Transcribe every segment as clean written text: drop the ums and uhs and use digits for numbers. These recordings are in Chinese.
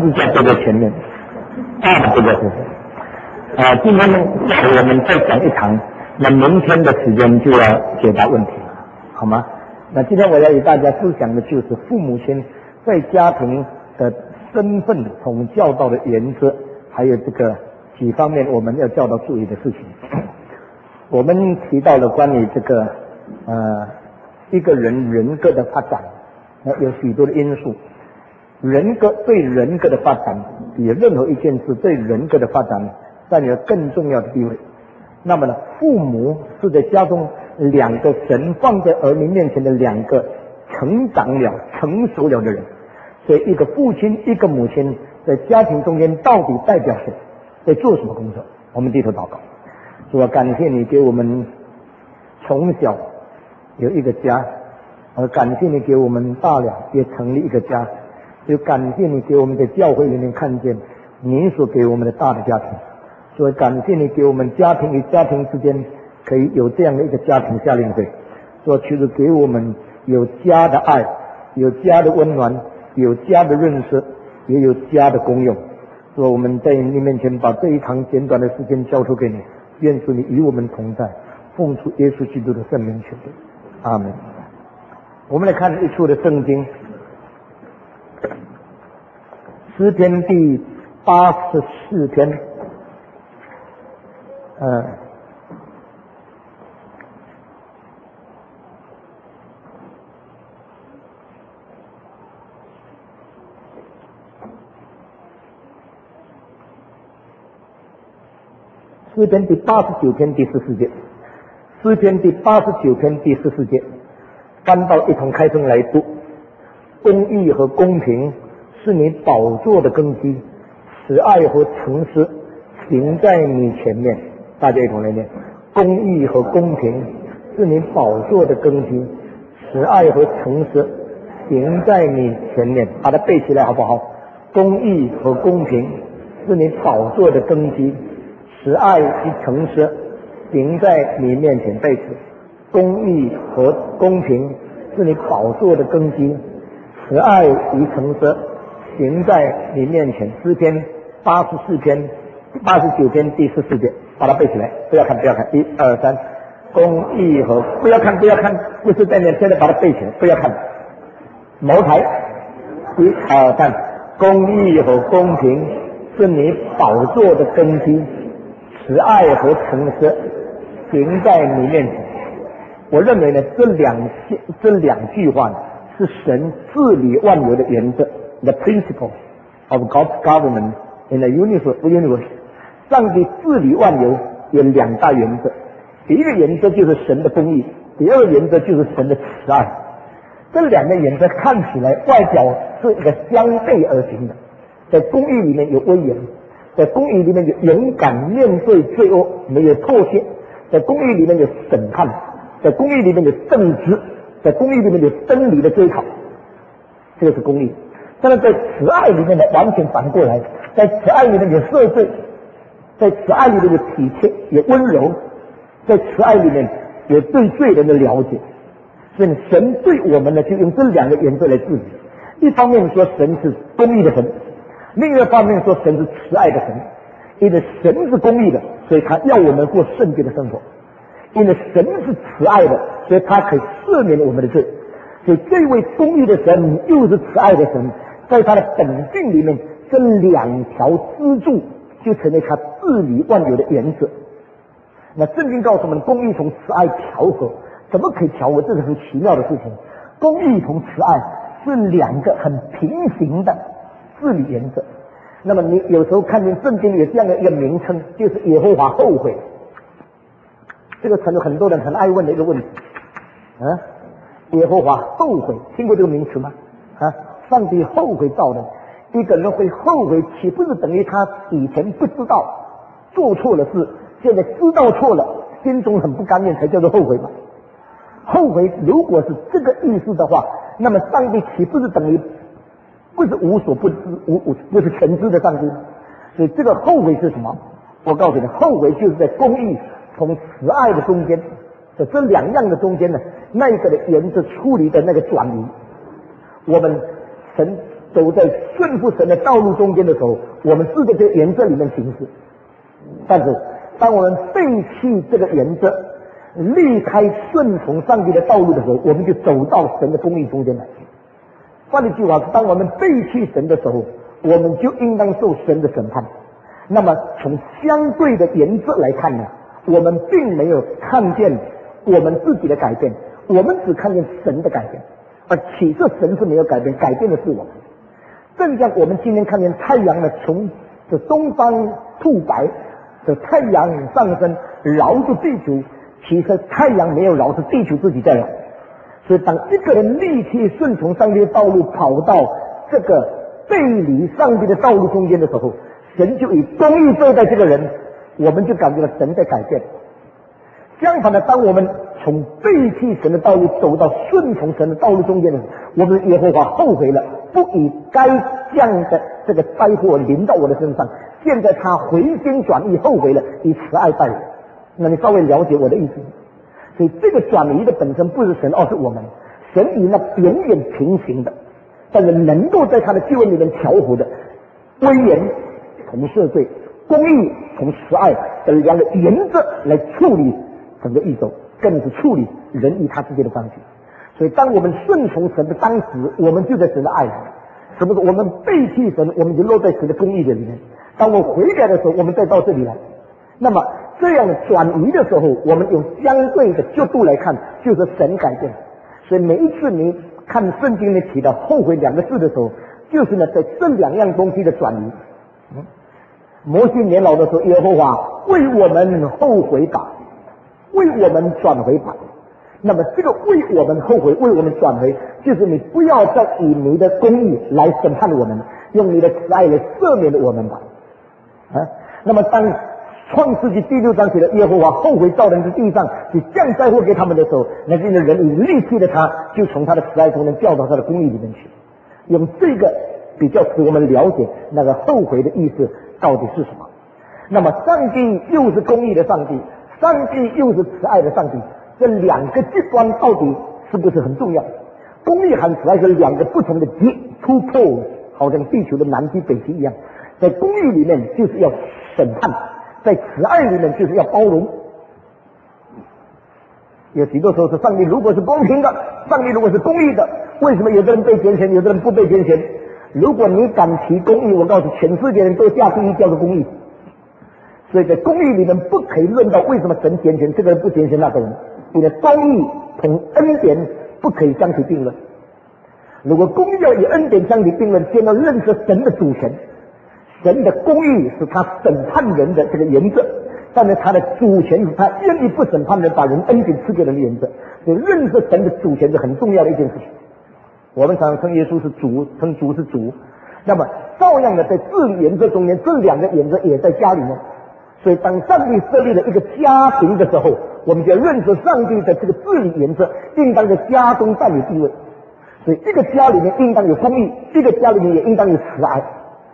字架走在前面，大的走在后面。今天我们再讲一堂，那明天的时间就要解答问题了，好吗？那今天我要与大家分享的就是父母亲在家庭的身份从教导的原则，还有这个几方面我们要教导注意的事情。我们提到了关于这个一个人格的发展，有许多的因素。人格对人格的发展，比任何一件事对人格的发展占有更重要的地位。那么呢，父母是在家中两个神放在儿女面前的两个成长了、成熟了的人。所以，一个父亲、一个母亲在家庭中间到底代表谁，在做什么工作？我们低头祷告。主啊，感谢你给我们从小有一个家，而感谢你给我们大了也成立一个家。就感谢你给我们在教会里面看见你所给我们的大的家庭，所以感谢你给我们家庭与家庭之间可以有这样的一个家庭夏令会，所以其实给我们有家的爱，有家的温暖，有家的认识，也有家的功用。所以我们在你面前把这一堂简短的时间交托给你，愿主你与我们同在，奉主耶稣基督的圣名求的，阿门。我们来看一处的圣经，诗篇第84篇，诗篇第89篇第14节，诗篇第89篇第14节，翻到一同开声来读。公义和公平是你宝座的根基，慈爱和诚实行在你前面。大家一同来念：公义和公平是你宝座的根基，慈爱和诚实行在你前面。把它背起来好不好？公义和公平是你宝座的根基，慈爱与诚实行在你面前。背词：公义和公平是你宝座的根基，慈爱与诚实行在你面前。诗篇84篇89篇第14节，把它背起来，不要看1、2、3，公义和不要看，不是在那，现在把它背起来，不要看。茅台1、2、3，公义和公平是你宝座的根基，慈爱和诚实行在你面前。我认为呢，这两句话呢，是神治理万有的原则。The principle of God's government in the universe。上帝治理万有有两大原则，第一个原则就是神的公义，第二个原则就是神的慈爱。这两个原则看起来外表是一个相背而行的，在公义里面有威严，在公义里面有勇敢面对罪恶，没有妥协，在公义里面有审判，在公义里面有正直，在公义里面有真理的追讨，这个是公义。但是在慈爱里面呢，完全反过来，在慈爱里面有赦罪，在慈爱里面有体贴，有温柔，在慈爱里面有对罪人的了解。所以神对我们呢，就用这两个原则来治理。一方面说神是公义的神，另一个方面说神是慈爱的神。因为神是公义的，所以他要我们过圣洁的生活；因为神是慈爱的，所以他可以赦免我们的罪。所以这位公义的神又是慈爱的神，在他的本性里面，这两条支柱就成为他治理万有的原则。那圣经告诉我们，公义同慈爱调和，怎么可以调和？这是很奇妙的事情。公义同慈爱是两个很平行的治理原则。那么你有时候看见圣经有这样的一个名称，就是耶和华后悔。这个成了很多人很爱问的一个问题。耶和华后悔，听过这个名词吗？上帝后悔造人。一个人会后悔，岂不是等于他以前不知道做错了事，现在知道错了，心中很不甘愿，才叫做后悔吗？后悔如果是这个意思的话，那么上帝岂不是等于不是无所不知，不是全知的上帝？所以这个后悔是什么？我告诉你，后悔就是在公义同慈爱的中间，在这两样的中间呢，那个的原则处理的那个转移。我们神走在顺服神的道路中间的时候，我们是在这个原则里面行事。但是当我们背弃这个原则，离开顺从上帝的道路的时候，我们就走到神的公义中间来。换句话是，当我们背弃神的时候，我们就应当受神的审判。那么从相对的原则来看呢，我们并没有看见我们自己的改变，我们只看见神的改变，而其实神是没有改变，改变的是我们。正像我们今天看见太阳呢从这东方吐白，这太阳上升绕着地球，其实太阳没有绕，是地球自己在绕。所以当一个人立即顺从上帝的道路，跑到这个背离上帝的道路中间的时候，神就以公义对待这个人，我们就感觉到神在改变。相反的，当我们从背弃神的道路走到顺从神的道路中间的时候，我们耶和华后悔了，不以该降的这个灾祸临到我的身上，现在他回心转意后悔了，以慈爱待我。那你稍微了解我的意思。所以这个转移的本身不是神，而是我们。神与那永远平行的，但是能够在他的救恩里面调和的威严同赦罪、公义同慈爱的两个原则来处理整个宇宙，更是处理人与他之间的关系。所以当我们顺从神的当时，我们就在神的爱里。什么时候我们背弃神，我们就落在神的公义的里面。当我回改的时候，我们再到这里来。那么这样转移的时候，我们用相对的角度来看，就是神改变。所以每一次你看圣经里提到后悔两个字的时候，就是呢在这两样东西的转移。摩西年老的时候，耶和华为我们后悔吧，为我们转回吧。那么这个为我们后悔，为我们转回，就是你不要再以你的公义来审判我们，用你的慈爱来赦免了我们吧。那么当创世纪第6章写的耶和华后悔造人之地上，去降灾祸给他们的时候，那是因为人以离弃了他，就从他的慈爱中间调到他的公义里面去。用这个比较使我们了解那个后悔的意思到底是什么。那么上帝又是公义的上帝，上帝又是慈爱的上帝，这两个极端到底是不是很重要？公义和慈爱是两个不同的极突破，好像地球的南极北极一样。在公义里面就是要审判，在慈爱里面就是要包容。有许多时候是上帝如果是公平的，上帝如果是公义的，为什么有的人被拣选，有的人不被拣选？如果你敢提公义，我告诉全世界人都下地狱叫做公义。所以在公义里面不可以论到为什么神拣选这个人不拣选那个人，因为公义同恩典不可以相提并论。如果公义要与恩典相提并论，先要认识神的主权。神的公义是他审判人的这个原则，但是他的主权是他愿意不审判人，把人恩典赐给人的原则。所以认识神的主权是很重要的一件事情。我们常常称耶稣是主，称主是主。那么照样的在治理原则中间，这两个原则也在家里面。所以当上帝设立了一个家庭的时候，我们就要认识上帝的这个治理原则应当在家中占有地位。所以一个家里面应当有公义，一个家里面也应当有慈爱。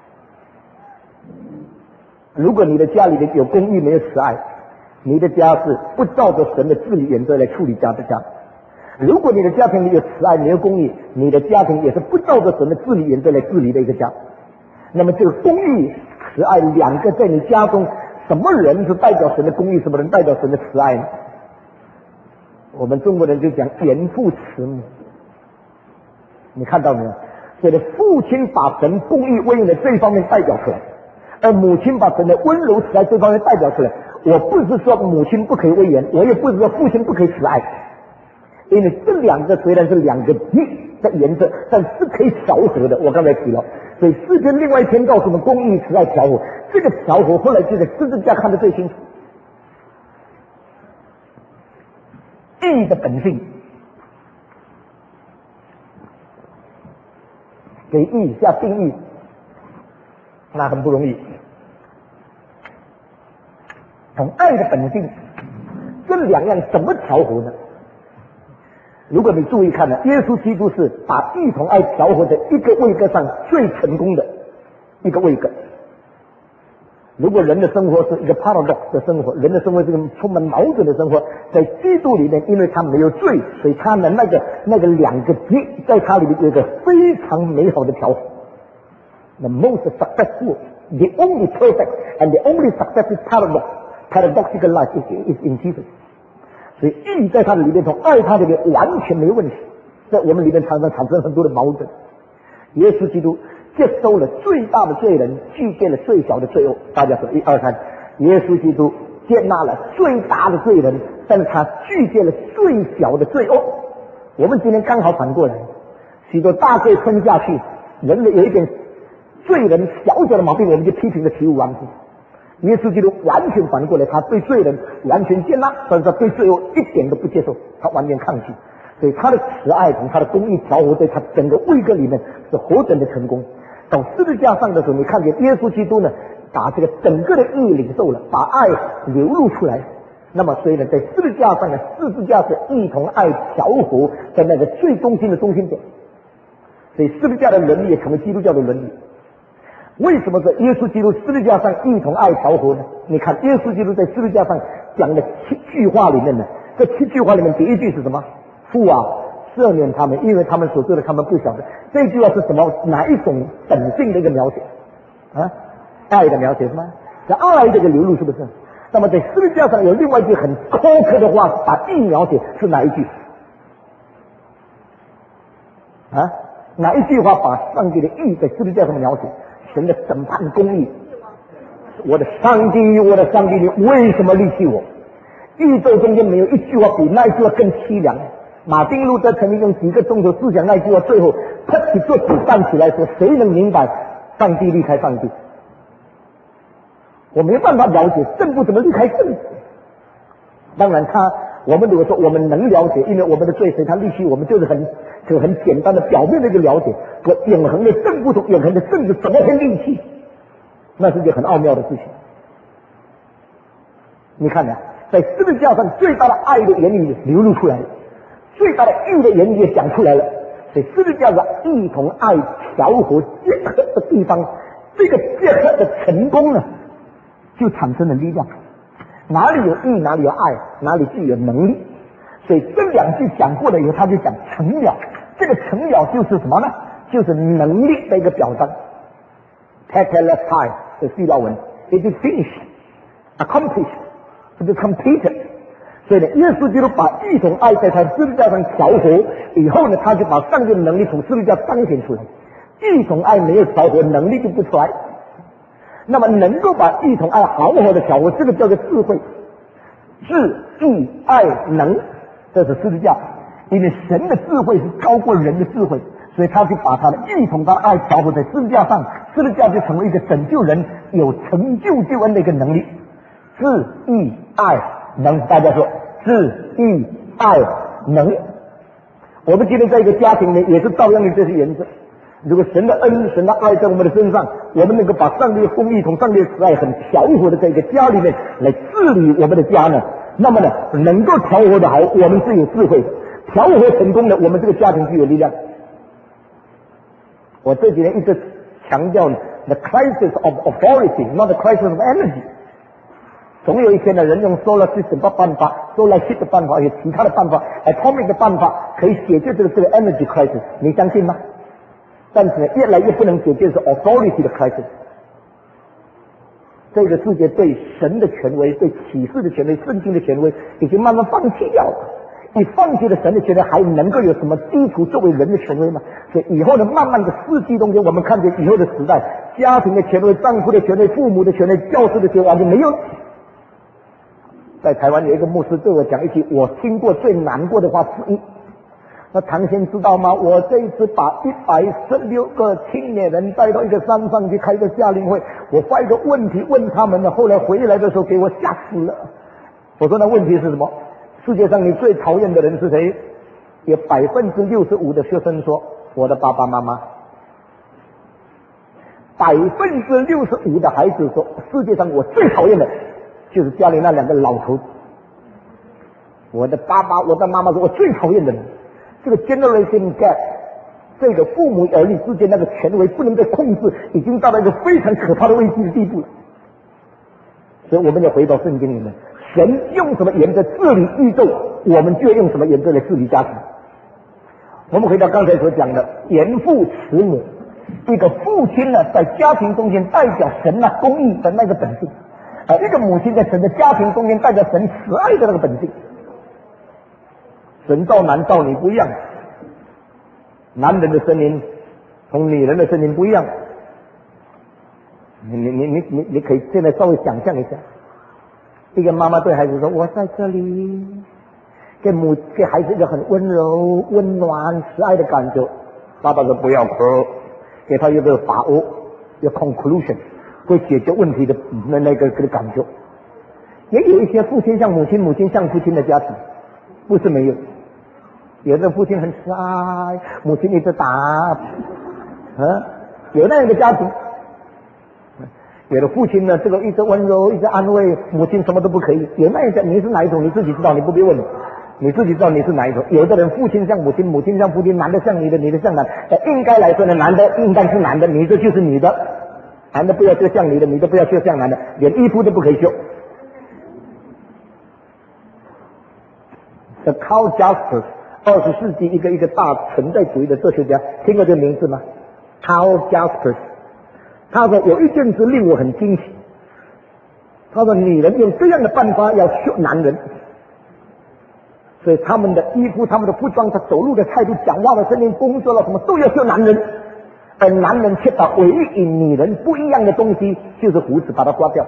如果你的家里面有公义没有慈爱，你的家是不照着神的治理原则来处理家的家。如果你的家庭里有慈爱没有公义，你的家庭也是不照着神的治理原则来治理的一个家。那么这个公义慈爱两个在你家中，什么人是代表神的公义，什么人代表神的慈爱呢？我们中国人就讲严父慈母，你看到没有？所以父亲把神公义威严的这一方面代表出来，而母亲把神的温柔慈爱这方面代表出来。我不是说母亲不可以威严，我也不是说父亲不可以慈爱，因为这两个虽然是两个极的原则，但是可以调和的。我刚才提了，所以诗篇另外一篇告诉我们公义慈爱调和，这个调和后来就在十字架看得最清楚。义的本性，给义下定义，那很不容易。从爱的本性，这两样怎么调和呢？如果你注意看呢，耶稣基督是把义同爱调和在一个位格上最成功的一个位格。如果人的生活是一个 paradox 的生活，人的生活是一个充满矛盾的生活，在基督里面，因为他没有罪，所以他的那个两个极在他里面有一个非常美好的调和。 The most successful, the only perfect, and the only successful paradoxical life is in Jesus. 所以义在他的里面，从爱他里面完全没问题。在我们里面常常产生很多的矛盾。耶稣基督接收了最大的罪人，拒绝了最小的罪恶。大家说1、2、3，耶稣基督接纳了最大的罪人，但是他拒绝了最小的罪恶。我们今天刚好反过来，许多大罪吞下去，人类有一点罪人小小的毛病，我们就批评的体无完肤。耶稣基督完全反过来，他对罪人完全接纳，但是他对罪恶一点都不接受，他完全抗拒。所以他的慈爱从他的公义调和在他整个位格里面是何等的成功。到十字架上的时候，你看见耶稣基督呢，把这个整个的义领受了，把爱流露出来。那么所以呢，在十字架上呢，十字架是义同爱调和在那个最中心的中心点。所以十字架的伦理也成为基督教的伦理。为什么是耶稣基督十字架上义同爱调和呢？你看耶稣基督在十字架上讲的7句话里面呢，这7句话里面第一句是什么？父啊，赦免他们，因为他们所做的他们不晓得。这句话是什么？哪一种本性的一个描写啊？爱的描写是吗？是爱的一个流露，是不是？那么在十字架上有另外一句很苛刻的话，把义描写是哪一句啊？哪一句话把上帝的义在十字架上描写？神的审判公义。我的上帝，我的上帝，你为什么离弃我？宇宙中间没有一句话比那一句话更凄凉。马丁路德曾经用几个钟头思想那句话，最后他起坐起站起来说：谁能明白上帝离开上帝？我没办法了解政府怎么离开政府。当然我们如果说我们能了解，因为我们的罪谁他离弃我们，就是很简单的表面的一个了解。说永恒的政府同永恒的政治怎么会离弃？那是件很奥妙的事情。你看呢，在十字架上最大的爱的言语流露出来了，最大的义的言语也讲出来了。所以十字架上义同爱调和结合的地方，这个结合的成功呢，就产生了力量。哪里有义，哪里有爱，哪里具有能力。所以这两句讲过了以后，他就讲成了。这个成了就是什么呢？就是能力的一个表彰。Tetelestai 是希腊文 ，it is finished, accomplished, it is completed。所以呢，耶稣基督把义同爱在他十字架上调和以后呢，他就把上帝的能力从十字架彰显出来。义同爱没有调和，能力就不出来。那么能够把义同爱好好的调和，这个叫做智慧。智、义、爱、能，这是十字架。因为神的智慧是高过人的智慧，所以他就把他的义同他的爱调和在十字架上，十字架就成为一个拯救人、有成就救恩的一个能力。智、义、爱、能，大家说智、义、爱、能。我们今天在一个家庭里也是照样的这些原则。如果神的恩、神的爱在我们的身上，我们能够把上帝的公义同上帝的慈爱很调和的在一个家里面来治理我们的家呢，那么呢，能够调和的好，我们是有智慧的。调和成功的，我们这个家庭具有力量。我这几年一直强调 the crisis of authority, not the crisis of energy。总有一天呢，人用 solar system 的办法、solar ship 的办法，有其他的办法、atomic 的办法，可以解决这个 energy crisis。你相信吗？但是呢，越来越不能解决是 authority 的 crisis。这个世界对神的权威、对启示的权威、圣经的权威，已经慢慢放弃掉了。你放弃了神的权威，还能够有什么基础作为人的权威吗？所以以后的慢慢的世纪中间，我们看见以后的时代，家庭的权威、丈夫的权威、父母的权威、教师的权威完全没有了。在台湾有一个牧师对我讲一句我听过最难过的话之一。那唐先知道吗？我这一次把116个青年人带到一个山上去开个夏令会，我发一个问题问他们呢，后来回来的时候给我吓死了。我说那问题是什么？世界上你最讨厌的人是谁？有65%的学生说我的爸爸妈妈。65%的孩子说世界上我最讨厌的就是家里那2个老头子。我的爸爸我的妈妈说我最讨厌的人。这个 generation gap， 这个父母儿女之间那个权威不能再控制，已经到了一个非常可怕的危机的地步了。所以我们要回到圣经里面，神用什么原则治理宇宙，我们就要用什么原则来治理家庭。我们回到刚才所讲的严父慈母， 一个父亲呢，在家庭中间代表神公义的那个本性，而一个母亲在神的家庭中间代表神慈爱的那个本性。神造男造女不一样，男人的声音同女人的声音不一样。你可以现在稍微想象一下，一个妈妈对孩子说：“我在这里。”给孩子一个很温柔、温暖、慈爱的感觉。爸爸说：“不要哭。”给他一个把握，一个 conclusion， 会解决问题的那个感觉。也有一些父亲像母亲，母亲像父亲的家庭，不是没有。有的父亲很慈爱，母亲一直打，有那样的家庭。有的父亲呢，这个一直温柔，一直安慰，母亲什么都不可以。有那样的，你是哪一种？你自己知道，你不必问。你自己知道你是哪一种。有的人父亲像母亲，母亲像父亲，男的像女的，女的像男的。应该来说呢，男的应该是男的，女的就是女的。男的不要就像女的，女的不要就像男的，连衣服都不可以修。The Karl Jaspers， 20世纪一个大存在主义的哲学家，听过这个名字吗 ？Karl Jaspers， 他说有一件事令我很惊喜。他说女人用这样的办法要修男人。所以他们的衣服、他们的服装、他走路的态度、讲话的声音、工作了什么都要修男人，而男人却把唯一与女人不一样的东西就是胡子，把它刮掉。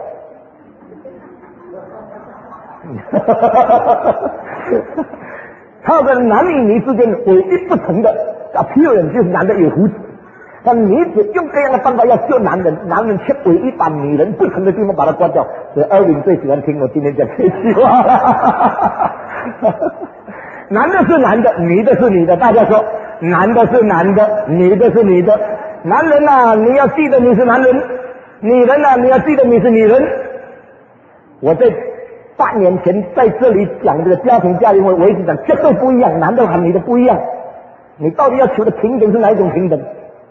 他的男与女之间唯一不同的appearance就是男的有胡子，但女子用这样的办法要修男人，男人却唯一把女人不同的地方把它刮掉。所以Erwin最喜欢听我今天讲这句话。男的是男的，女的是女的。大家说，男的是男的，女的是女的。男人啊，你要记得你是男人；女人啊，你要记得你是女人。我在8年前在这里讲这个家庭教育，我一直讲绝对不一样，男的和女的不一样。你到底要求的平等是哪一种平等？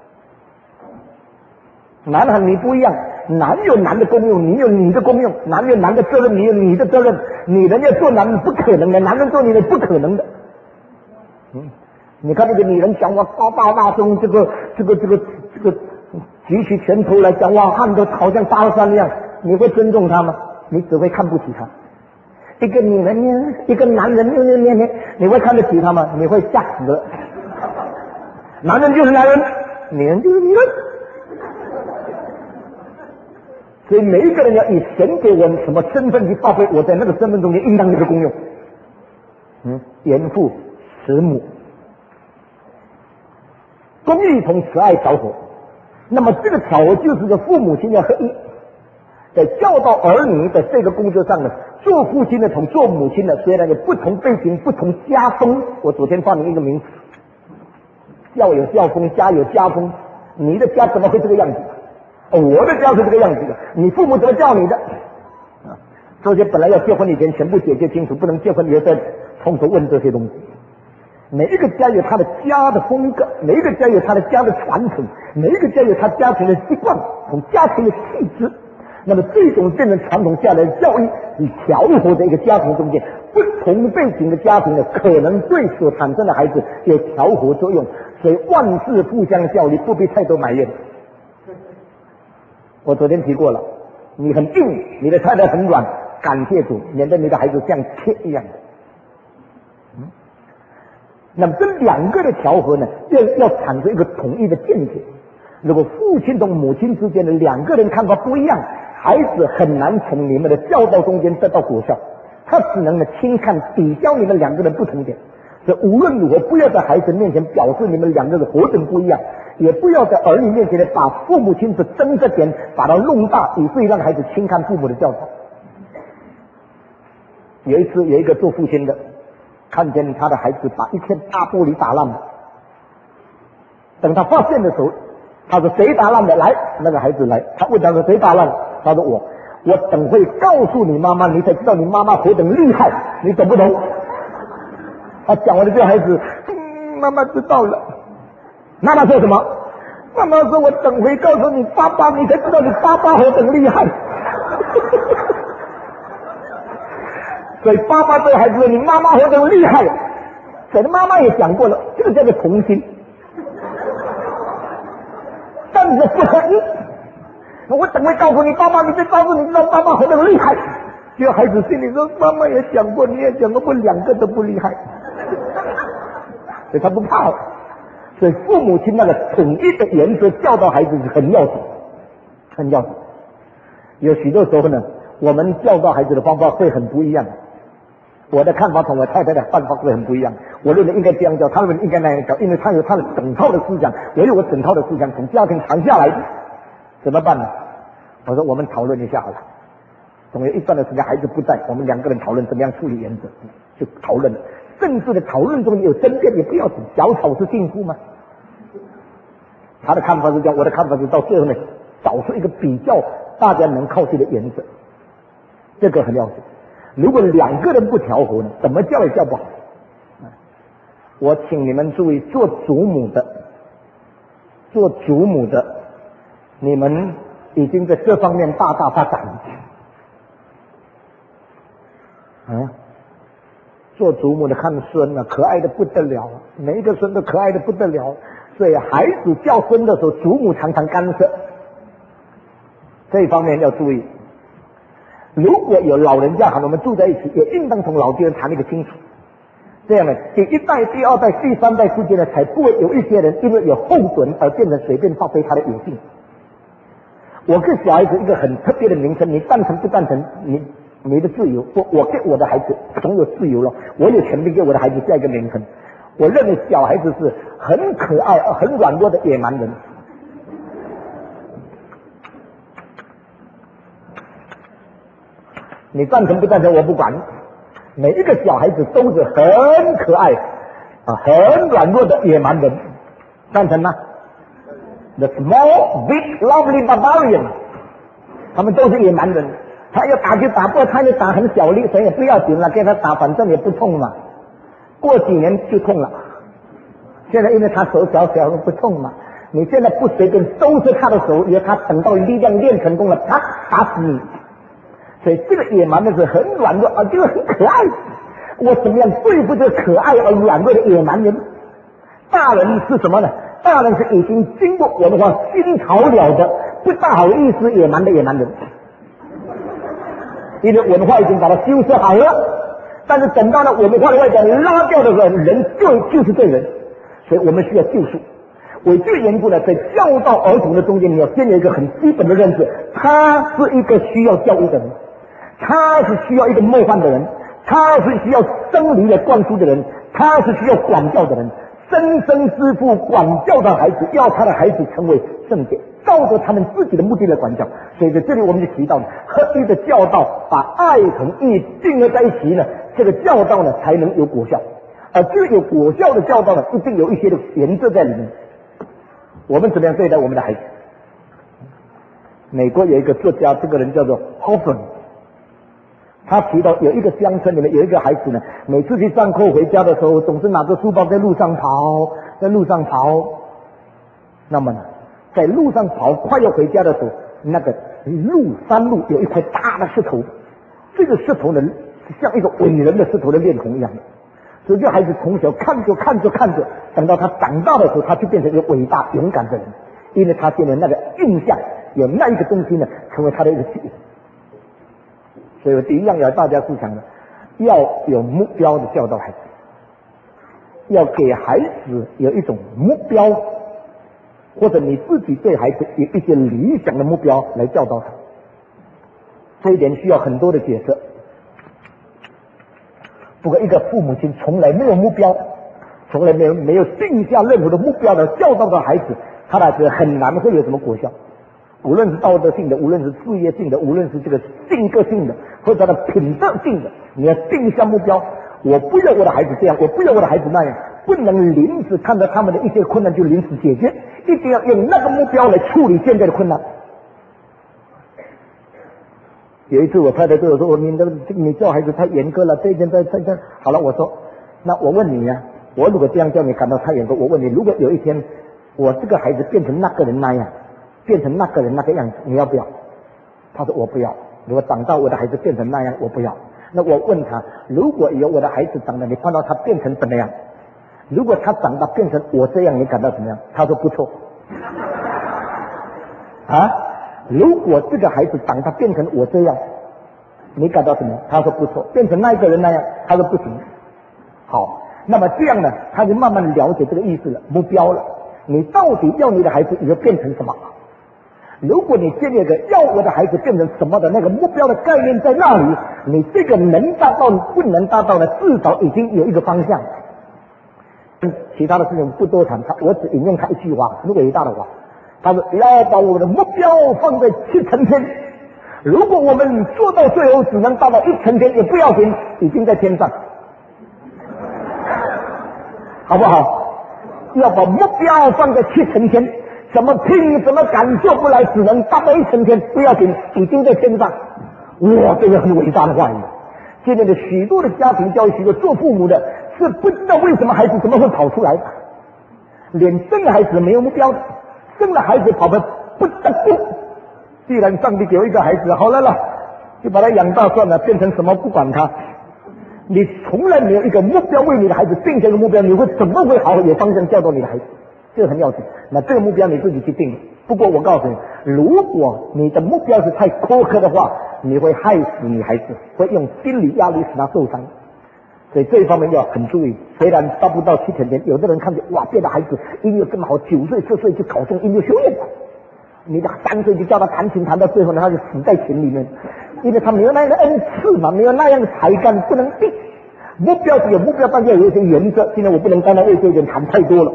男和女不一样，男有男的功用，女有女的功用，男有男的责任，女有女的责任。女人要做男人不可能的，男人做女人不可能的。你看那个女人讲话高大大声，这个举起拳头来讲话，汗都好像大山一样，你会尊重她吗？你只会看不起她。一个女人呢，一个男人呢，你会看得起她吗？你会吓死了。男人就是男人，女人就是女人。所以每一个人要以神给我什么身份去发挥，我在那个身份中间应当这个功用。严父慈母，公义同慈爱调和。那么这个调和就是个父母亲要合一，在教导儿女的这个工作上呢，做父亲的同做母亲的虽然有不同背景、不同家风。我昨天发明一个名词，教有教风，家有家风。你的家怎么会这个样子？我的家是这个样子的，你父母怎么教你的？这些本来要结婚以前全部解决清楚，不能结婚以后再从头问这些东西。每一个家有他的家的风格，每一个家有他的家的传承，每一个家有他家庭的习惯，从家庭的气质。那么这种变成传统下来的教育，以调和的一个家庭中间，不同背景的家庭呢，可能对所产生的孩子有调和作用。所以万事互相效力，不必太多埋怨。我昨天提过了，你很硬，你的太太很软，感谢主，免得你的孩子像铁一样的。那么这两个的调和呢，要产生一个统一的见解。如果父亲同母亲之间的两个人看法不一样，孩子很难从你们的教导中间得到果效，他只能轻看比较你们两个人不同点。所以无论如何，不要在孩子面前表示你们两个人何等不一样，也不要在儿女面前把父母亲的争执点把它弄大，以至于让孩子轻看父母的教导。有一次，有一个做父亲的看见他的孩子把一片大玻璃打烂了，等他发现的时候，他说谁打烂的？来，那个孩子来，他问他说谁打烂？他说我等会告诉你妈妈，你才知道你妈妈何等厉害，你懂不懂？他讲完了，这孩子，妈妈知道了。妈妈说什么？妈妈说我等会告诉你爸爸，你才知道你爸爸何等厉害。所以爸爸对孩子说你妈妈何等厉害。所以妈妈也讲过了，这个叫做童心。 样子不狠。我等会告诉你爸爸，你再告诉你知道爸爸很厉害。结果孩子心里说，妈妈也讲过，你也讲过，不两个都不厉害，所以他不怕。所以父母亲那个统一的原则教导孩子是很要紧，很要紧。有许多时候呢，我们教导孩子的方法会很不一样。我的看法同我太太的办法会很不一样。我认为应该这样教，他认为应该那样教，因为他有他的整套的思想，我有我整套的思想，从家庭传下来的。怎么办呢？我说我们讨论一下好了。总有一段的时间孩子不在，我们两个人讨论怎么样处理原则，就讨论了。政治的讨论中有争辩也不要紧，小吵是幸福吗？他的看法是这样，我的看法是到最后呢，找出一个比较大家能靠近的原则，这个很要紧。如果两个人不调和呢，怎么教也教不好。我请你们注意，做祖母的，你们已经在这方面大大发展了。做祖母的看孙啊，可爱的不得了，每一个孙都可爱的不得了。所以孩子叫孙的时候，祖母常常干涉，这一方面要注意。如果有老人家和我们住在一起，也应当从老爹人谈一个清楚。这样呢，第一代、第二代、第三代之间呢，才不会有一些人因为有后盾而变成随便发挥他的野性。我给小孩子一个很特别的名称，你赞成不赞成？你的自由。我给我的孩子总有自由了，我有权利给我的孩子下一个名称。我认为小孩子是很可爱、很软弱的野蛮人。你赞成不赞成我不管，每一个小孩子都是很可爱很软弱的野蛮人，赞成吗？ The small, big, lovely barbarian， 他们都是野蛮人。他要打就打，不他就打很小力，谁也不要紧了，给他打反正也不痛嘛。过几年就痛了。现在因为他手小小不痛嘛，你现在不随便收拾他的手，因为他等到力量练成功了，啪打死你。所以这个野蛮的是很软弱啊，这个很可爱。我怎么样对付这个可爱而软弱的野蛮人？大人是什么呢？大人是已经经过我们话熏陶了的，不大好意思野蛮的野蛮人。因为文化已经把它修饰好了，但是等到了文化的外表拉掉的时候，人就是罪人，所以我们需要救赎。我最严固的在教导儿童的中间，你要先有一个很基本的认识，他是一个需要教育的人，他是需要一个模范的人，他是需要真理的灌输的人，他是需要管教的人。生身之父管教的孩子，要他的孩子成为圣洁，照着他们自己的目的来管教。所以在这里我们就提到了合一的教导，把爱和义并合在一起呢，这个教导呢才能有果效。而这个有果效的教导呢，一定有一些的原则在里面。我们怎么样对待我们的孩子？美国有一个作家，这个人叫做 Hoffman， 他提到有一个乡村里面有一个孩子呢，每次去上课回家的时候，总是拿着书包在路上跑。那么呢，在路上跑快要回家的时候，那个山路有一块大的石头，这个石头呢像一个伟人的石头的脸孔一样的。所以这孩子从小看着，等到他长大的时候，他就变成一个伟大勇敢的人，因为他现在那个印象有那一个东西呢，成为他的一个记忆。所以我第一样要大家思想的，要有目标的教导孩子，要给孩子有一种目标，或者你自己对孩子有一些理想的目标来教导他。这一点需要很多的解释。不过一个父母亲从来没有目标，从来没有定下任何的目标来教导的孩子，他的孩子很难会有什么果效。无论是道德性的，无论是事业性的，无论是这个性格性的，或者他的品德性的，你要定下目标。我不要我的孩子这样，我不要我的孩子那样，不能临时看到他们的一些困难就临时解决，一定要用那个目标来处理现在的困难。有一次我太太对我说：“你教孩子太严格了，这一件再好了。”我说：“那我问你呀，我如果这样叫你感到太严格，我问你，如果有一天我这个孩子变成那个人那样，变成那个人那个样子，你要不要？”他说：“我不要。如果长大我的孩子变成那样，我不要。”那我问他，如果有我的孩子长大，你看到他变成怎么样？如果他长大变成我这样，你感到怎么样？他说不错。 啊，如果这个孩子长大变成我这样，你感到什么？他说不错。变成那一个人那样，他说不行。好，那么这样呢，他就慢慢了解这个意思了，目标了。你到底要你的孩子以后变成什么？如果你建立一个要我的孩子变成什么的那个目标的概念在那里，你这个能达到不能达到呢，至少已经有一个方向。其他的事情不多谈，我只引用他一句话，很伟大的话。他说要把我们的目标放在7000天，如果我们做到最后只能达到1000天也不要紧，已经在天上，好不好？要把目标放在7000天，怎么拼怎么赶做不来，只能达到1000天不要紧，已经在天上。哇，这个很伟大的话语。现在的许多的家庭教育，许多做父母的是不知道为什么孩子怎么会跑出来的，连生了孩子没有目标的，生了孩子跑得不得不。既然上帝给我一个孩子，好了，就把他养大算了，变成什么不管他。你从来没有一个目标为你的孩子定下一个目标，你会怎么会好好有方向教导你的孩子？这个很要紧。那这个目标你自己去定。不过我告诉你，如果你的目标是太苛刻的话，你会害死你孩子，会用心理压力使他受伤。所以这一方面要很注意。虽然达不到7000天，有的人看见哇，别的孩子音乐这么好，9岁10岁就考中音乐学院了。你的3岁就叫他弹琴，弹到最后呢，他就死在琴里面，因为他没有那样的恩赐嘛，没有那样的才干，不能定。目标是有目标，但是要有一些原则。现在我不能单单为这一点谈太多了。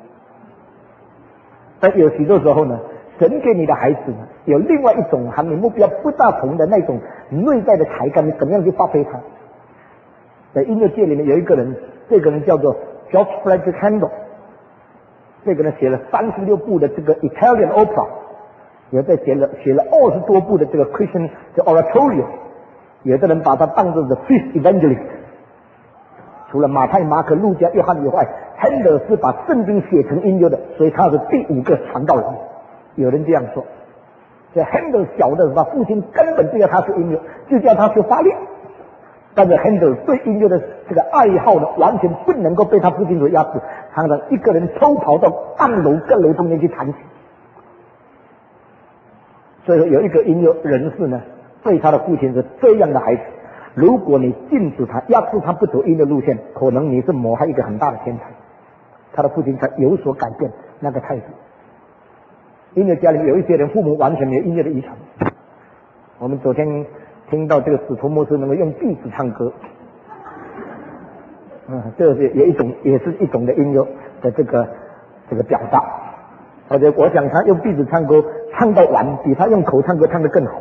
但有许多时候呢，神给你的孩子呢，有另外一种和你目标不大同的那种内在的才干，你怎么样去发挥它？在音乐界里面有一个人，这个人叫做 George Frederick Handel， 这个人写了36部的这个 Italian opera， 也在写了20多部的这个 Christian 的 oratorio， 有的人把他当作 the fifth evangelist。除了马太、马可、路加、约翰以外，Handel是把圣经写成音乐的，所以他是第5个传道人。有人这样说，这 Handel 小的时候，父亲根本不要他学音乐，就叫他学法律。但是 Handel 对音乐的这个爱好呢，完全不能够被他父亲所压制，常常一个人偷跑到半楼各楼中间去弹琴。所以说有一个音乐人士呢，对他的父亲是这样的孩子。如果你禁止他、压制他不走音乐路线，可能你是谋害一个很大的天才。他的父亲才有所改变那个态度。音乐家里面有一些人父母完全没有音乐的遗传。我们昨天听到这个史图莫斯能够用笛子唱歌，这是有一种，也是一种的音乐的这个表达。而且我想他用笛子唱歌唱到完，比他用口唱歌唱得更好。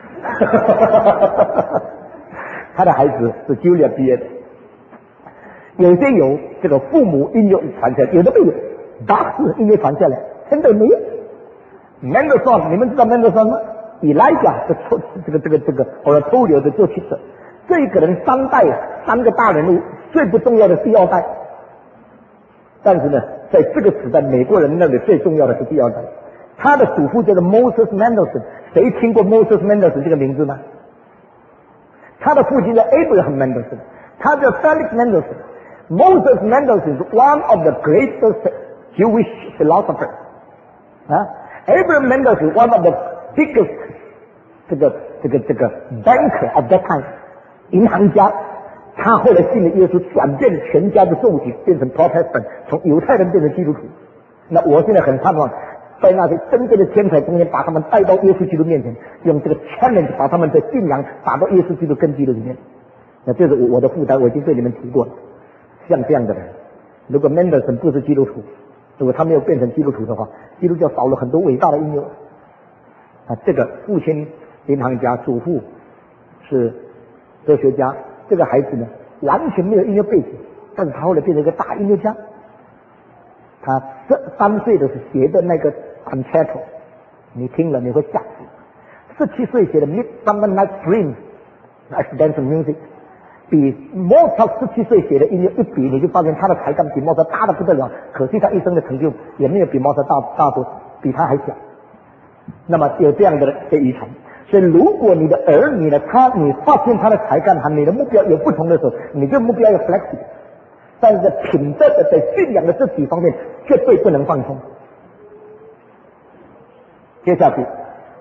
他的孩子是 Julia 毕业的，有些有这个父母音乐传下来，有的没有，大师音乐传下来，真的没有。Mendelssohn， 你们知道 Mendelssohn 吗？Elijah 的这个oratorio的作曲者，这个人3个大人物，最不重要的第2代。但是呢，在这个时代，美国人认为最重要的是第2代。他的祖父叫做 Moses Mendelssohn， 谁听过 Moses Mendelssohn 这个名字吗？他的父亲叫 Abraham Mendelssohn， 他叫 Felix Mendelssohn。Moses Mendelssohn is one of the greatest Jewish philosophers。Abraham Mendelssohn is one of the biggest 这个 banker of that time， 银行家。他后来信了耶稣，转变全家的受体，变成 Protestant， 从犹太人变成基督徒。那我现在很盼望在那些真正的天才中间，把他们带到耶稣基督面前，用这个 challenge 把他们的信仰打到耶稣基督根基的里面。那这是我的负担，我已经对你们提过了。像这样的人，如果 Mendelssohn 不是基督徒，如果他没有变成基督徒的话，基督教少了很多伟大的音乐。这个父亲银行家，祖父是哲学家，这个孩子呢完全没有音乐背景，但是他后来变成一个大音乐家。他13岁的是写的那个 concerto， 你听了你会吓死。17岁写的 Midsummer Night's Dream Accidental Music， 比莫扎特17岁写的音乐一比，你就发现他的才干比莫扎大的不得了。可惜他一生的成就也没有比莫扎大多，比他还小。那么有这样的遗传。所以如果你的儿女呢，你发现他的才干和你的目标有不同的时候，你这目标要 flexible。但是在品德的、在信仰的这几方面，绝对不能放松。接下去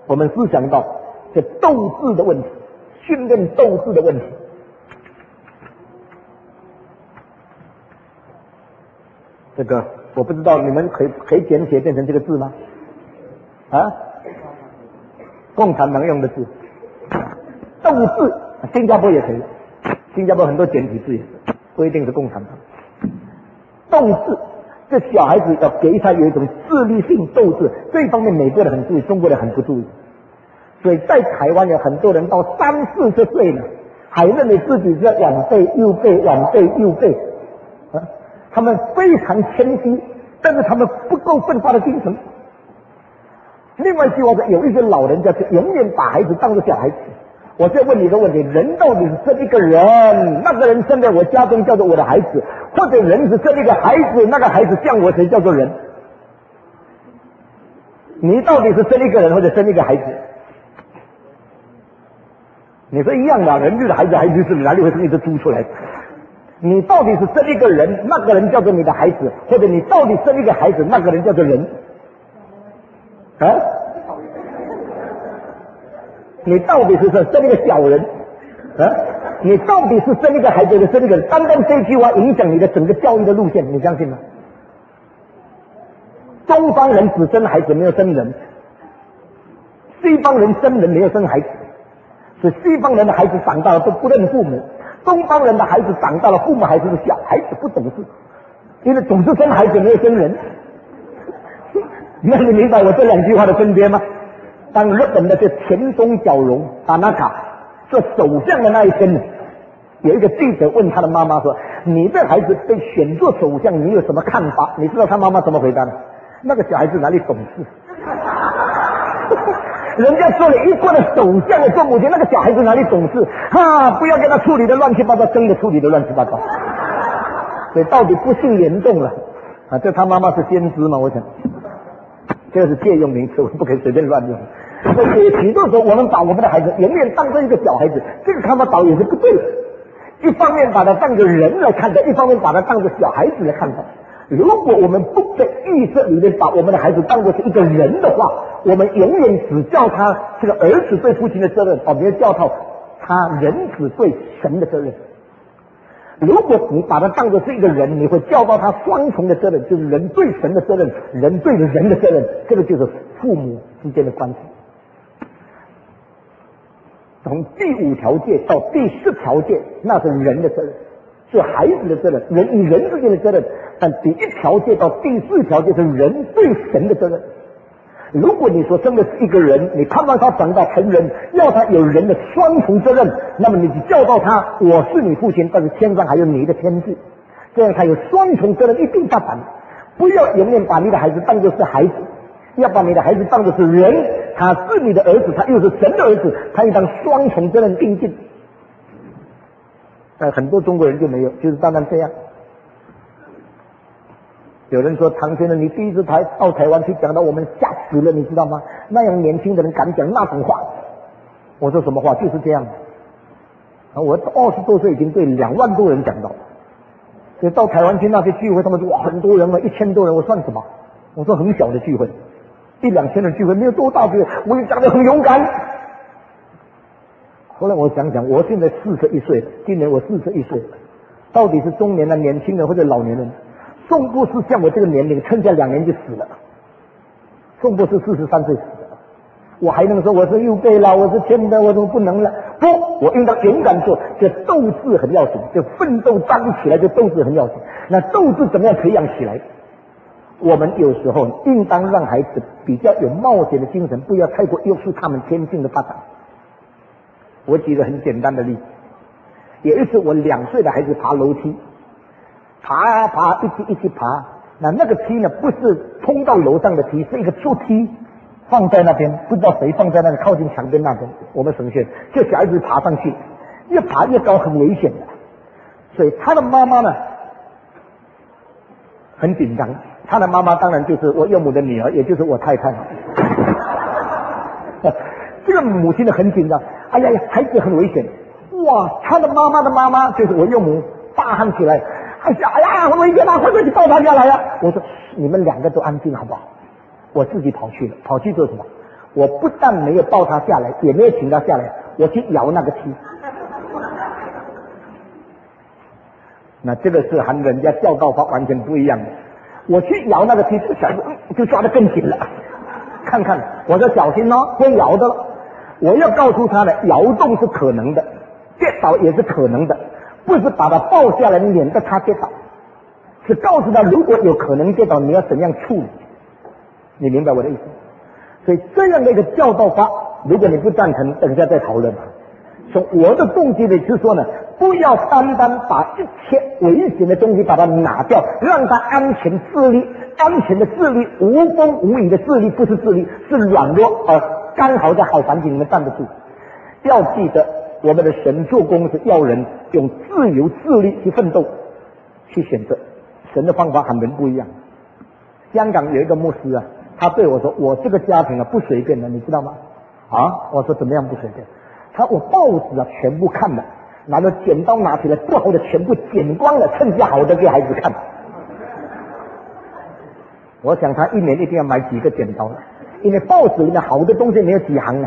我们思想到这斗志的问题，训练斗志的问题。这个我不知道你们可以简写变成这个字吗？啊？共产党用的字，斗志，新加坡也可以，新加坡很多简体字也是，不一定是共产党。斗志，这小孩子要给他有一种自律性斗志，这一方面美国人很注意，中国人很不注意。所以在台湾有很多人到30-40岁了，还认为自己是晚辈又辈，晚辈又辈，他们非常谦虚，但是他们不够奋发的精神。另外一句话是，有一些老人家是永远把孩子当作小孩子。我再问你一个问题，人到底是生一个人，那个人生在我家中叫做我的孩子，或者人是生一个孩子，那个孩子像我谁叫做人？你到底是生一个人或者生一个孩子？你说一样的，人就是孩子，孩子是哪里会生一只猪出来？你到底是生一个人，那个人叫做你的孩子，或者你到底生一个孩子，那个人叫做人？啊？你到底是生一个小人？啊？你到底是生一个孩子，还是生一个人？单单这句话影响你的整个教育的路线，你相信吗？东方人只生孩子，没有生人；西方人生人，没有生孩子。所以西方人的孩子长大了都不认父母，东方人的孩子长大了，父母还是小孩子，不懂事，因为总是生孩子，没有生人。那你明白我这两句话的分别吗？当日本的这田中角荣达那卡做首相的那一天呢，有一个记者问他的妈妈说：“你的孩子被选做首相，你有什么看法？”你知道他妈妈怎么回答的？那个小孩子哪里懂事？人家做了一国的首相的做母亲，那个小孩子哪里懂事啊？不要给他处理的乱七八糟，真的处理的乱七八糟。所以到底不幸严重了啊！这他妈妈是先知吗？我想，这个是借用名词，我不可以随便乱用。所以许多时候我们把我们的孩子永远当成一个小孩子，这个看法导也是不对的。一方面把他当作人来看待，一方面把他当作小孩子来看待。如果我们不在预设里面把我们的孩子当作是一个人的话，我们永远只叫他这个儿子对父亲的责任，没有叫他人子对神的责任。如果你把他当作是一个人，你会教导他双重的责任，就是人对神的责任，人对人的责任，这个就是父母之间的关系。从第5条诫到第10条诫，那是人的责任，是孩子的责任，人与人之间的责任。但第1条诫到第4条诫是人对神的责任。如果你所生的是一个人，你盼望他长大成人，要他有人的双重责任，那么你就教导他：我是你父亲，但是天上还有你的天父，这样他有双重责任，一并发展。不要永远把你的孩子当作是孩子，要把你的孩子当作是人，他是你的儿子，他又是神的儿子，他应当双重责任并进。但很多中国人就没有，就是单单这样。有人说唐先生，你第一次到台湾去讲到我们吓死了，你知道吗？那样年轻的人敢讲那种话。我说什么话？就是这样。我20多岁已经对2万多人讲到，所以到台湾去那些聚会，他们说哇很多人了，1000多人，我算什么？我说很小的聚会，1-2千人聚会，没有多大聚会，我也讲得很勇敢。后来我想想，我现在41岁了，今年我41岁了，到底是中年的年轻人或者老年人？宋布施像我这个年龄，撑下2年就死了。宋布施43岁死了，我还能说我是右辈了，我是前辈，我怎么不能了？不，我应当勇敢做。这斗志很要紧，这奋斗站起来，这斗志很要紧。那斗志怎么样培养起来？我们有时候应当让孩子比较有冒险的精神，不要太过约束他们天性的发展。我举个很简单的例子，有一次我2岁的孩子爬楼梯。爬一起爬，那个梯呢不是通到楼上的梯，是一个旧梯，放在那边，不知道谁放在那里靠近墙边那边。我们省县这小孩子爬上去，越爬越高，很危险的。所以他的妈妈呢很紧张，他的妈妈当然就是我岳母的女儿，也就是我太太。这个母亲呢很紧张，哎呀，孩子很危险。哇，他的妈妈的妈妈就是我岳母，大喊起来。哎呀，我一个拿快快去抱他下来呀！我说你们2个都安静好不好？我自己跑去了，跑去做什么？ 我不但没有抱他下来，也没有请他下来，我去摇那个梯。那这个是和人家教导法完全不一样的。我去摇那个梯，这个小孩子就抓得更紧了。看看，我说小心哦，会摇的了。我要告诉他的，摇动是可能的，跌倒也是可能的，不是把他抱下来免得他跌倒，是告诉他如果有可能跌倒，你要怎样处理。你明白我的意思？所以这样的一个教导法，如果你不赞成，等一下再讨论。从我的动机里是说呢，不要单单把一切危险的东西把它拿掉，让它安全自立。安全的自立，无风无雨的自立，不是自立，是软弱，刚好在好环境里面站得住。要记得，我们的神做工是要人用自由自立去奋斗，去选择。神的方法和人不一样。香港有一个牧师啊，他对我说：“我这个家庭啊不随便的，你知道吗？”啊，我说怎么样不随便？我报纸啊全部看了，拿着剪刀拿起来，不好的全部剪光了，剩下好的给孩子看。我想他一年一定要买几个剪刀，因为报纸里面好的东西没有几行啊，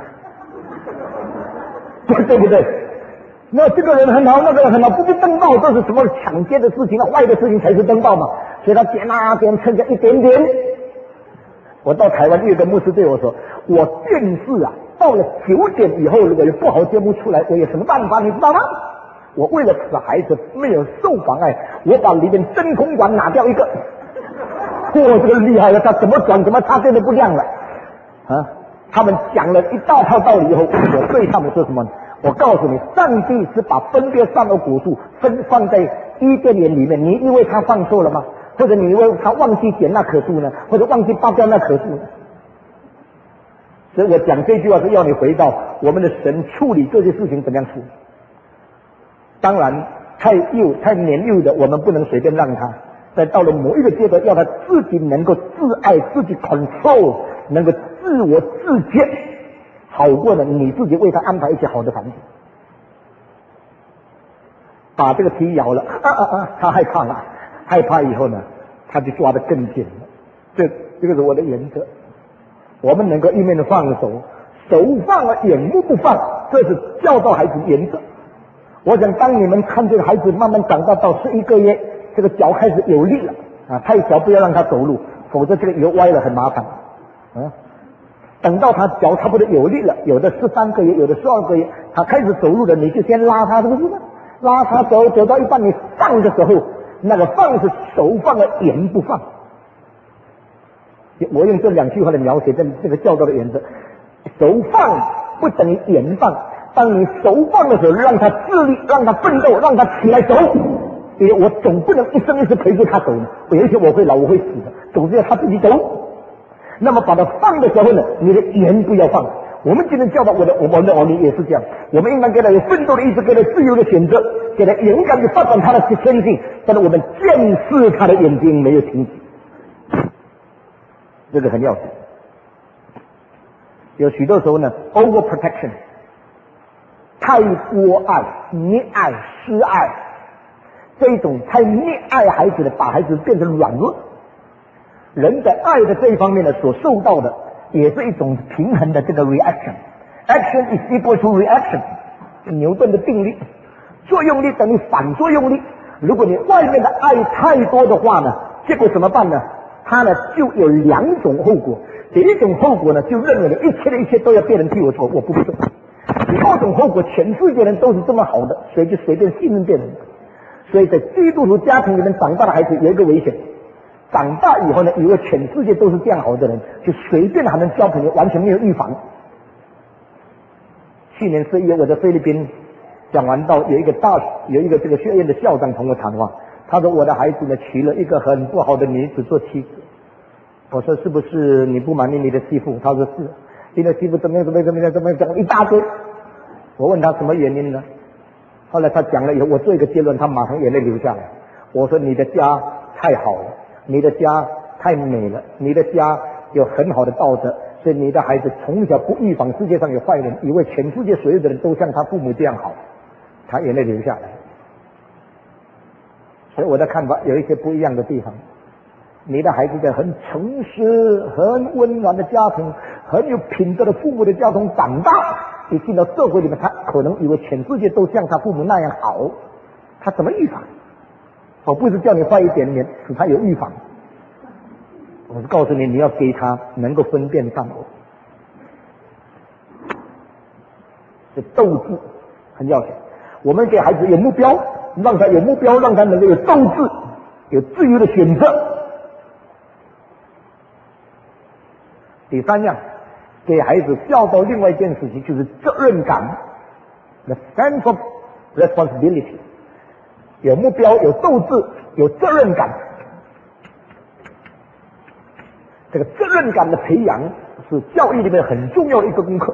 对不对？那这个人很好，那个人很好，不是登报都是什么抢劫的事情啊，坏的事情才是登报嘛，所以他剪啊剪，剩下一点点。我到台湾有个牧师对我说：“我电视啊，到了9点以后，如果有不好节目出来，我有什么办法？你知道吗？我为了使孩子没有受妨碍，我把里面真空管拿掉一个。”这个厉害了，他怎么转怎么插电都不亮了啊！他们讲了一大套道理以后，我对他们说什么？我告诉你，上帝是把分别善恶果树放在伊甸园里面，你以为他放错了吗？或者你以为他忘记捡那棵树呢？或者忘记拔掉那棵树呢？所以我讲这句话是要你回到我们的神处理这些事情怎么样处理。当然，太年幼的我们不能随便让他。但到了某一个阶段，要他自己能够自爱、自己 control， 能够自我自觉，好过呢你自己为他安排一些好的环境。把这个题摇了，他害怕了，害怕以后呢，他就抓得更紧了。这个是我的原则。我们能够一面的放手，手放了，眼目不放，这是教导孩子原则。我想当你们看这个孩子慢慢长大到11个月。这个脚开始有力了啊！太小不要让他走路，否则这个以后歪了很麻烦啊。等到他脚差不多有力了，有的13个月，有的12个月，他开始走路了，你就先拉他，是不是？拉他走到一半，你放的时候，那个放是手放了，眼不放。我用这2句话来描写这个教导的原则：手放不等于眼放。当你手放的时候，让他自立，让他奋斗，让他起来走。因为我总不能一生一世陪着他走呢，有一天我会老，我会死的，总是要他自己走。那么把他放的时候呢，你的眼不要放。我们今天教导我们的儿女也是这样，我们应该给他有奋斗的意志，给他自由的选择，给他勇敢的发展他的天性，但是我们监视他的眼睛没有停止，这个很要紧。有许多时候呢 ，over protection， 太过爱、溺爱、失爱。这种太溺爱孩子的，把孩子变成软弱。人在爱的这一方面呢，所受到的也是一种平衡的这个 reaction。Action is equal to reaction， 牛顿的定律，作用力等于反作用力。如果你外面的爱太多的话呢，结果怎么办呢？它呢就有2种后果。第一种后果呢，就认为一切的一切都要别人替我做，我不做。第二种后果，全世界人都是这么好的，所以就随便信任别人。所以在基督徒家庭里面长大的孩子有一个危险，长大以后呢，以为全世界都是这样好的人，就随便还能交朋友，完全没有预防。去年11月我在菲律宾讲完到，有一个这个学院的校长同我谈话，他说我的孩子呢娶了一个很不好的女子做妻子。我说是不是你不满意你的媳妇？他说是，你的媳妇怎么样讲了一大堆。我问他什么原因呢？后来他讲了以后，我做一个结论，他马上眼泪流下来。我说你的家太好了，你的家太美了，你的家有很好的道德，所以你的孩子从小不预防世界上有坏人，以为全世界所有的人都像他父母这样好，他眼泪流下来。所以我的看法有一些不一样的地方。 你的孩子在很诚实、很温暖的家庭、很有品德的父母的家中长大，一进到社会里面，他可能以为全世界都像他父母那样好，他怎么预防？我不是叫你坏一点点，使他有预防。我是告诉你，你要给他能够分辨善恶。这斗志很要紧。我们给孩子有目标，让他有目标，让他能够有斗志，有自由的选择。第三样，给孩子教导另外一件事情，就是责任感 ，the sense of responsibility， 有目标，有斗志，有责任感。这个责任感的培养是教育里面很重要的一个功课。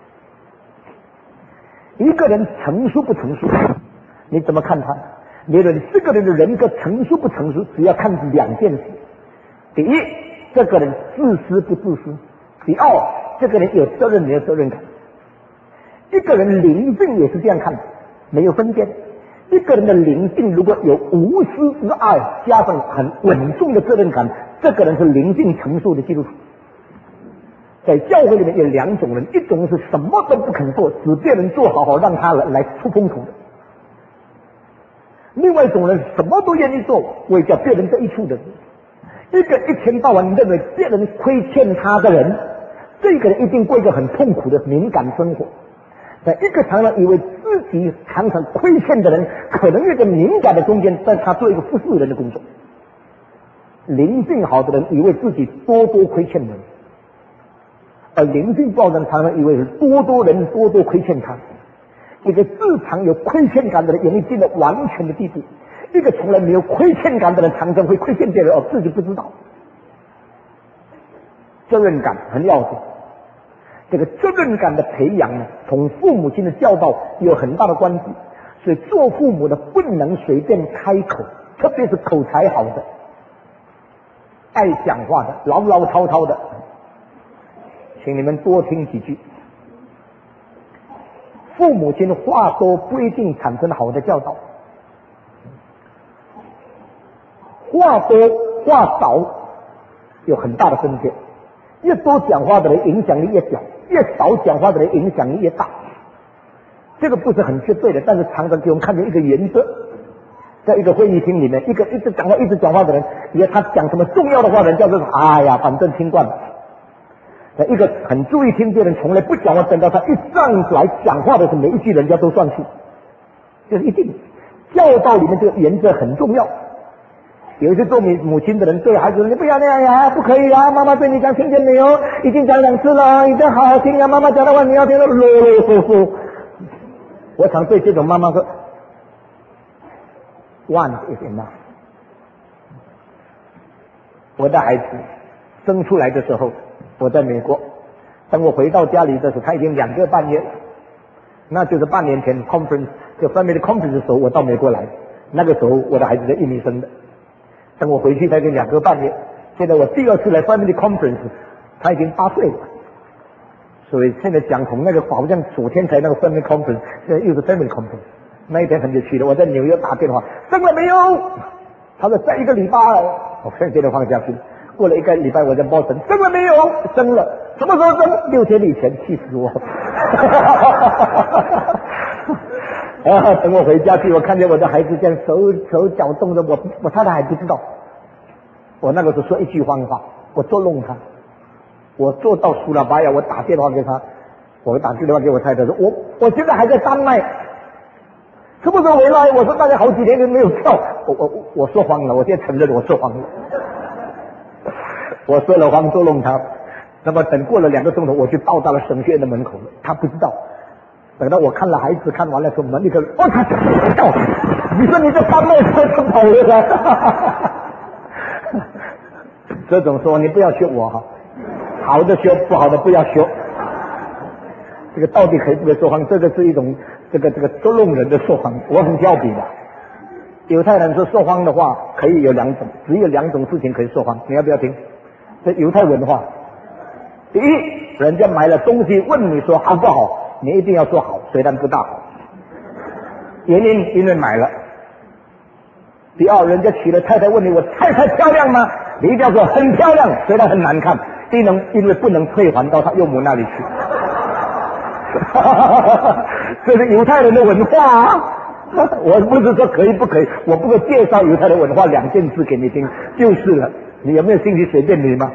一个人成熟不成熟，你怎么看他？你认为这个人的人格成熟不成熟，只要看两件事：第一，这个人自私不自私；第二，这个人有责任没有责任感。一个人灵性也是这样看的，没有分辨。一个人的灵性如果有无私之爱，加上很稳重的责任感，这个人是灵性成熟的基督徒。在教会里面有两种人，一种是什么都不肯做，只别人做好让他来出风头的；另外一种人什么都愿意做，为叫别人得益处的。一个一天到晚认为别人亏欠他的人，这个人一定过一个很痛苦的敏感生活。在一个常常以为自己常常亏欠的人，可能有一个敏感的中间，在他做一个服侍人的工作。灵性好的人以为自己多多亏欠人，而灵性不好的人常常以为是多多人多多亏欠他。一个自常有亏欠感的人，容易进到完全的地步；一个从来没有亏欠感的人，常常会亏欠别人，而自己不知道。责任感很要紧。这个责任感的培养呢，同父母亲的教导有很大的关系。所以做父母的不能随便开口，特别是口才好的、爱讲话的、唠唠叨叨的，请你们多听几句。父母亲话多不一定产生好的教导，话多话少有很大的分别。越多讲话的人影响力越小，越少讲话的人影响力越大。这个不是很绝对的，但是常常给我们看见一个原则。在一个会议厅里面，一直讲话的人，以为他讲什么重要的话的人叫做哎呀，反正听惯了。在一个很注意听别人从来不讲话，等到他一上来讲话的时候，每一句人家都算数，这是一定。教导里面这个原则很重要。有一些做母亲的人对孩子说：“你不要那样呀，不可以啊！妈妈对你讲，听见没有？已经讲2次了，一定好好听啊！妈妈讲的话你要听得啰啰嗦嗦。”我常对这种妈妈说 ：“One is enough。”我的孩子生出来的时候，我在美国，等我回到家里的时候，他已经2个半月了。那就是半年前 conference 就 family conference 的时候，我到美国来，那个时候我的孩子在印尼生的。等我回去才已经2个半月，现在我第2次来 family conference， 他已经8岁了。所以现在讲从那个好像昨天才那个 family conference， 现在又是 family conference。那一天很有趣的，我在纽约打电话，生了没有？他说再1个礼拜，我现在电话放下去。过了1个礼拜，我在波士顿，生了没有？生了。什么时候生？6天以前，气死我！等我回家去，我看见我的孩子这样手脚动着，我太太还不知道。我那个时候说一句谎话，我捉弄他。我做到苏拉巴雅，我打电话给他，我打电话给我太太说，我现在还在丹麦，什么时候回来？我说大概好几年都没有跳。我说谎了，我现在承认我说谎了。我说了谎捉弄他。那么等过了2个钟头，我就到达了神学院的门口了，他不知道。等到我看了孩子看完了之后，门一个我操！你说你这丹麦车怎么跑回来？这种说你不要学我哈，好的学，不好的不要学。这个到底可以不可以说谎？这个是一种这个捉弄人的说谎。我很调皮的。犹太人说谎的话可以有2种，只有2种事情可以说谎，你要不要听？这犹太文化。第一，人家买了东西问你说好不好，你一定要说好，虽然不大好。原因因为买了。第二，人家娶了太太问你，我太太漂亮吗？ 你一定要说很漂亮，虽然很难看，因为不能退还到他岳母那里去。这是犹太人的文化啊！我不是说可以不可以，我不会介绍犹太的文化2件事给你听就是了。你有没有兴趣随便你吗？